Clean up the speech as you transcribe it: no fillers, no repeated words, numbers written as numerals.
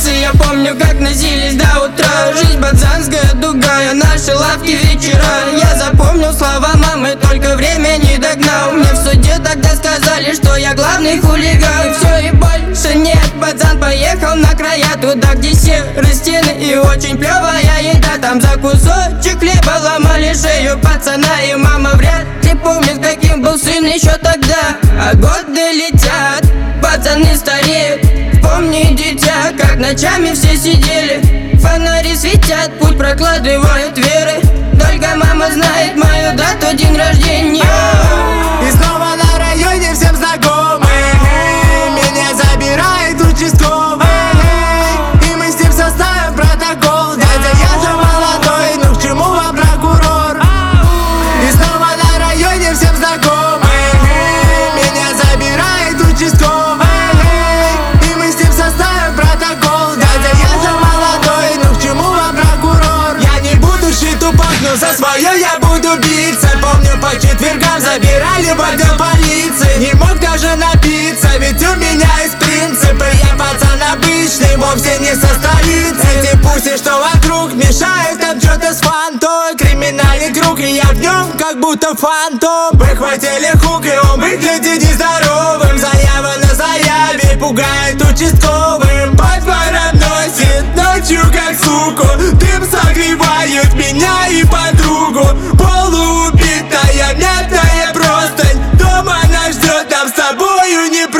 больнице. Я помню, как носились до утра. Жизнь пацанская, тугая, наши лавки вечера. Я запомнил слова мамы, только время не догнал. Мне в суде тогда сказали, что я главный хулиган. Все и больше нет, пацан поехал на края, туда, где серые стены и очень плевая еда. Там за кусочек хлеба ломали шею пацана, и мама вряд ли помнит, каким был сын еще тогда. А годы летят, пацаны стареют. Помни, дитя, как ночами все сидели. Фонари светят, путь прокладывают веры. Только мама знает мою дату, день рождения. И снова на районе всем знакомый. Меня забирает участковый. И мы с ним составим протокол. Дядя, я же молодой, ну к чему вам прокурор? И снова на районе всем знакомый. Меня забирает участковый. И мы с ним составим протокол. Дядя, я же молодой, ну к чему вам прокурор? Я не буду тупак, но за свое я буду биться. Помню, по четвергам забирали в отдел полиции. Не мог даже напиться, ведь у меня есть принципы. Я пацан обычный, вовсе не со столицы. Эти пуси, что вокруг, мешают там что-то с фантой. Криминальный круг, и я в нем как будто фантом. Выхватили хук, и он выглядит нездоровым. Заява на заяве пугает участковым. Папа носит ночью как суку. Дым согревает меня и подругу. Полуубитая, мятая простынь. Дома нас ждет, нам с тобою не